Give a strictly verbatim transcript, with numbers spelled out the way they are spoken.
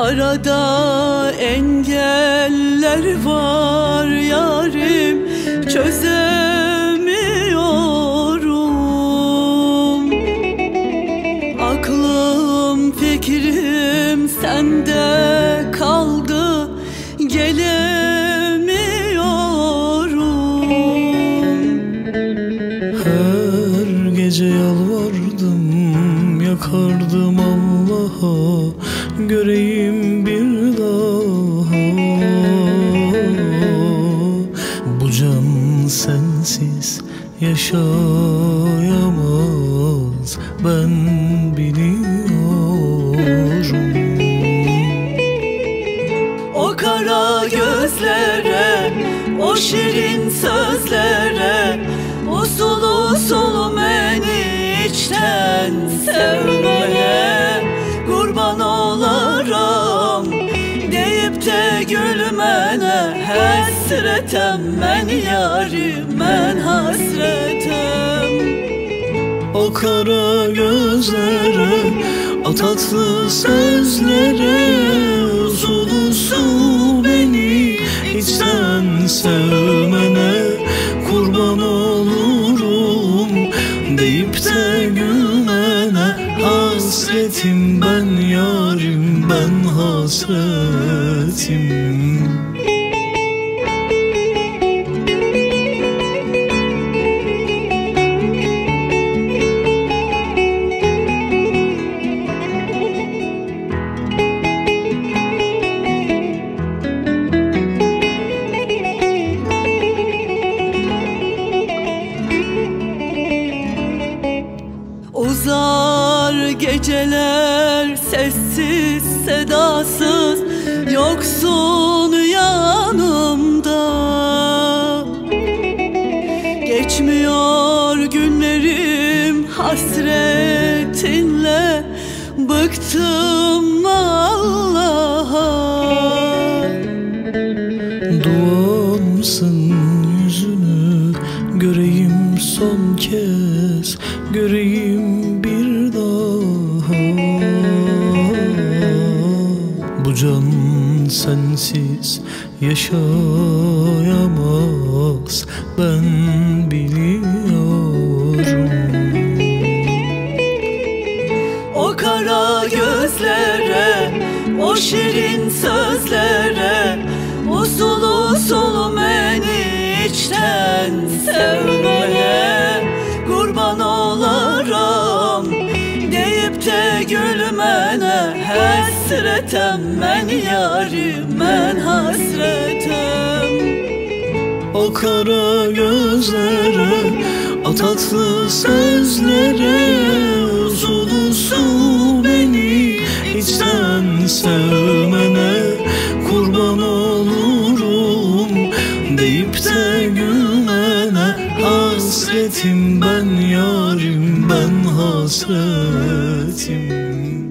Arada engeller var yarim, çözemiyorum. Aklım fikrim sende kaldı, gelemiyorum. Her gece yalvardım, yakardım Allah'a, göreyim bir daha. Bu can sensiz yaşayamaz, ben biliyorum. O kara gözlere, o şirin sözlere, o sulu sulu beni içten sevmeye kurban olarım deyip de gülmene. Hasretem ben yarim, ben hasretem. O kara gözlere, o tatlı sözlere, usul usul beni içten sevmene kurban olurum deyip de gülmene. Hasretim ben yarim, ben hasretim. Uzar geceler sessiz sedasız, yoksun yanımda. Geçmiyor günlerim hasretinle, bıktım Allah'a. Duamsın yüzünü göreyim son kez, göreyim bir daha. Bu can sensiz yaşayamaz, ben biliyorum. O kara gözlere, o şirin sözlere, o sulu sulu beni içten sevmeye kurban olarım deyip de gülmene. Hasretem ben yarim, ben hasretem. O kara gözlere, o tatlı sözlere, usul usul beni içten sevmene kurban olurum deyip de gülmene. Hasretim ben yarim, ben hasretim.